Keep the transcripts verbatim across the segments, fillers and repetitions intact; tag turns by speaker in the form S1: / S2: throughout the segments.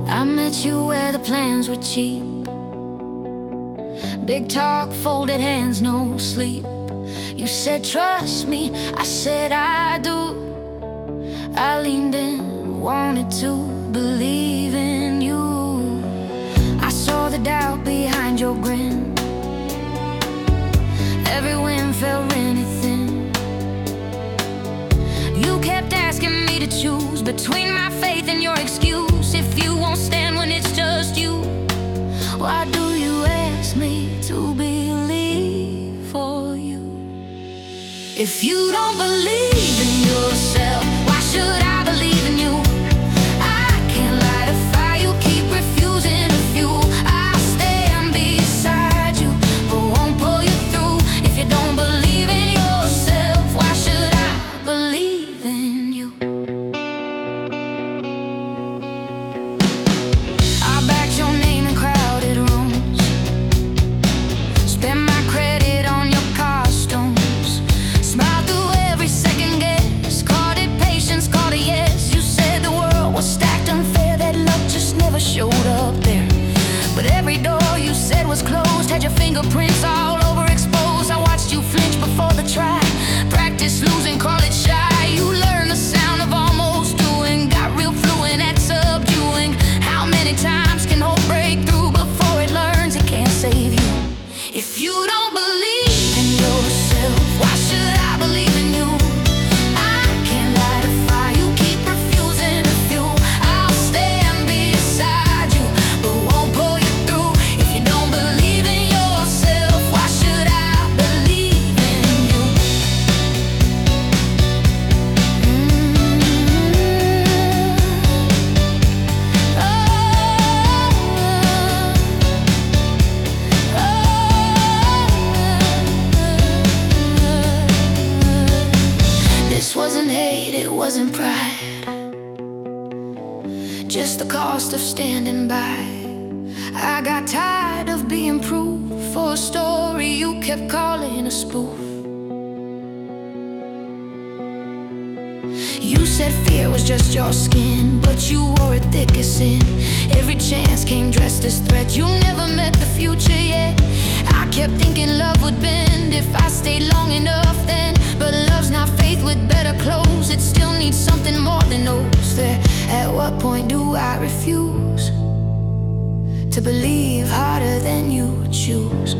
S1: I met you where the plans were cheap. Big talk, folded hands, no sleep. You said trust me, I said I do. I leaned in, wanted to believe in you. I saw the doubt behind your grin. Every wind felt rented thin. You kept asking me to choose between my faith and your excuse. If you won't stand when it's just you, why do you ask me to believe for you? If you don't believe in yourself, why should I believe in you? I can't light a fire, you keep refusing to fuel. I'll stand beside you, but won't pull you through. If you don't believe in yourself, why should I believe in you? I backed your name in crowded rooms, spent my credit on your costumes, smiled through every second guess, called it patience, called it yes. You said the world was stacked unfair, that luck just never showed up there. But every door you said was closed had your fingerprints all over exposed. I watched you flinch before the try, practice losing, call it shy. You learned the sound of almost doing, got real fluent at subduing. How many times can hope break through before it learns it can't save you? If you don't believe in yourself, why should I believe in you? I can't light a fire, you keep refusing to fuel. I'll stand beside you, but won't pull you through. If you don't believe in yourself, why should I believe in you? This wasn't hate, it wasn't pride, just the cost of standing by. I got tired of being proof for a story you kept calling a spoof. You said fear was just your skin, but you wore it thick as sin. Every chance came dressed as threat, you never met the future yet. I kept thinking love would bend if I stayed long enough then. But love's not faith with better clothes, it still needs something more than those there. At what point do I refuse to believe harder than you choose?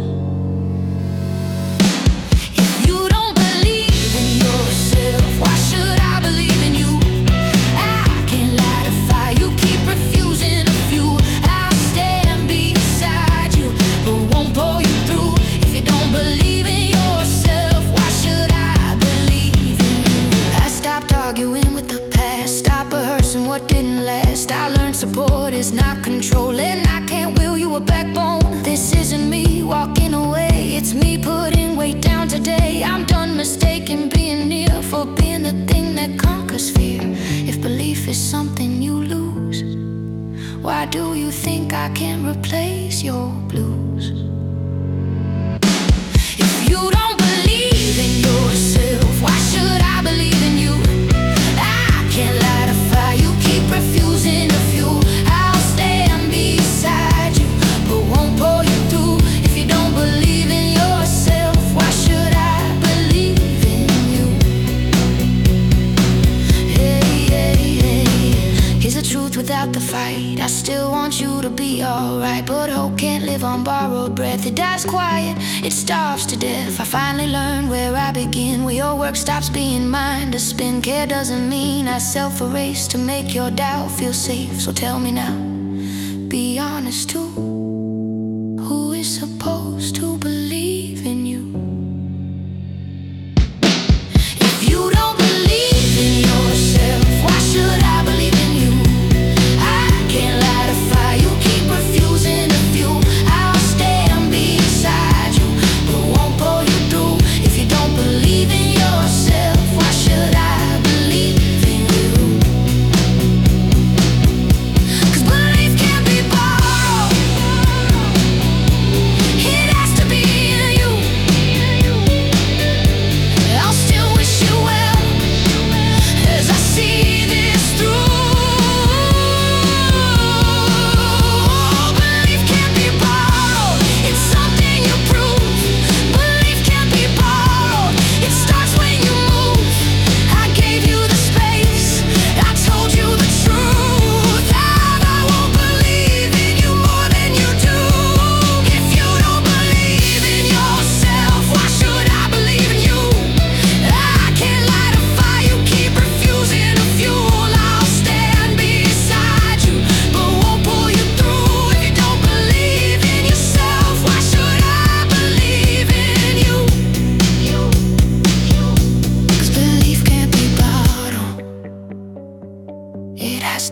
S1: If you don't believe in yourself, why should I believe in you? I can't light a fire, you keep refusing to fuel. I'll stand beside you, but won't pull you through. If you don't believe in yourself, why should I believe in you? I stopped arguing with the past, stop rehearsing what didn't last. I learned support is not controlling, I can't will you a backbone. This isn't me walking away, it's me putting weight down today. I'm done mistaking being near for being the thing that conquers fear. If belief is something you lose, why do you think I can't replace your blues? If you don't believe in yourself, why should I believe in you? I can't light a fire, you keep refusing to fuel. I'll stand beside you, but won't pull you through. If you don't believe in yourself, why should I believe in you? Hey, hey, hey. Here's the truth without the fight. I still want you to be alright, but hope can't live on borrowed breath. It dies quiet, it starves to death. I finally learned where I begin, where your work stops being mine to spin. Care doesn't mean I self-erase to make your doubt feel safe. So tell me now, be honest too, who is supposed to believe in you? If you don't believe in yourself, why should I believe in you? I can't light a fire, you keep refusing to fuel. I'll stand beside you, but won't pull you through. If you don't believe in yourself, why should I believe in you? 'Cause belief can't be borrowed.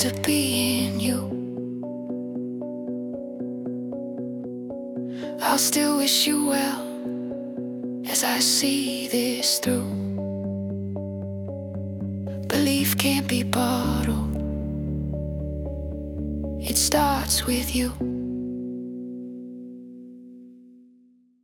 S1: to being you. I'll still wish you well as I see this through. Belief can't be bottled, it starts with you.